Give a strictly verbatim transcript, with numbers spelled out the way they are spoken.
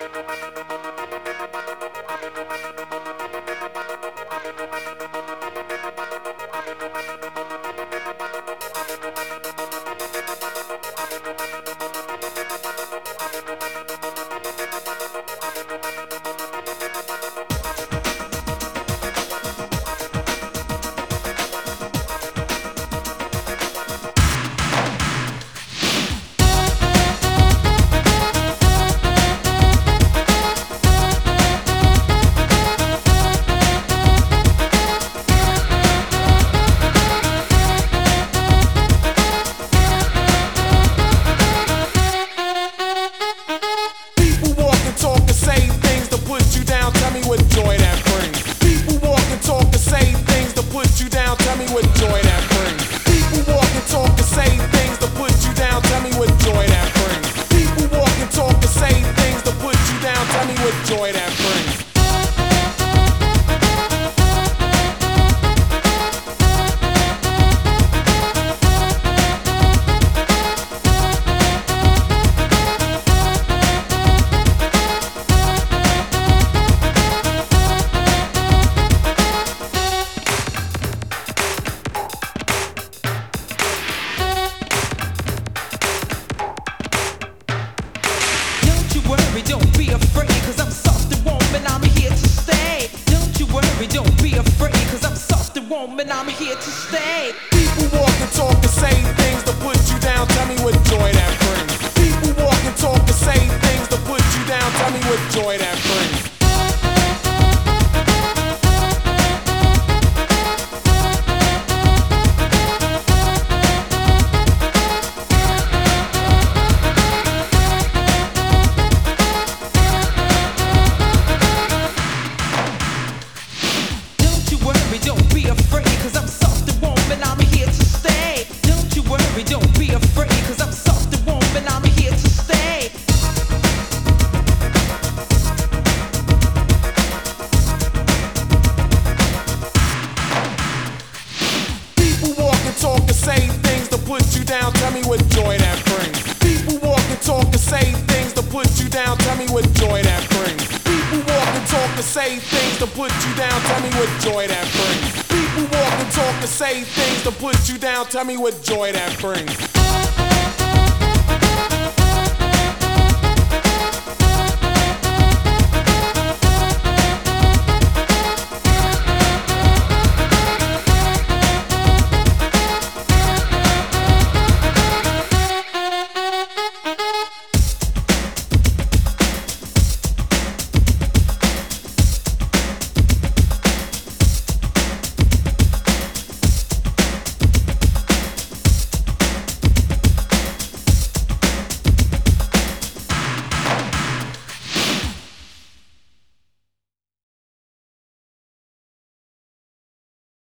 And I'm here to stay. People walk and talk and say things to put you down. Tell me what joy that brings. People walk and talk and say things to put you down. Tell me what joy that brings. Don't be afraid, cause I'm soft and warm and I'm here to stay. Don't you worry, don't be afraid, cause I'm soft and warm and I'm here to stay. People walk and talk and say things to put you down. Tell me what joy that brings. People walk and talk and say things to put you down. Tell me what joy that brings. People walk and talk and say things to put you down. Tell me what joy that brings. People walk and talk and say things to put you down. Tell me what joy that brings.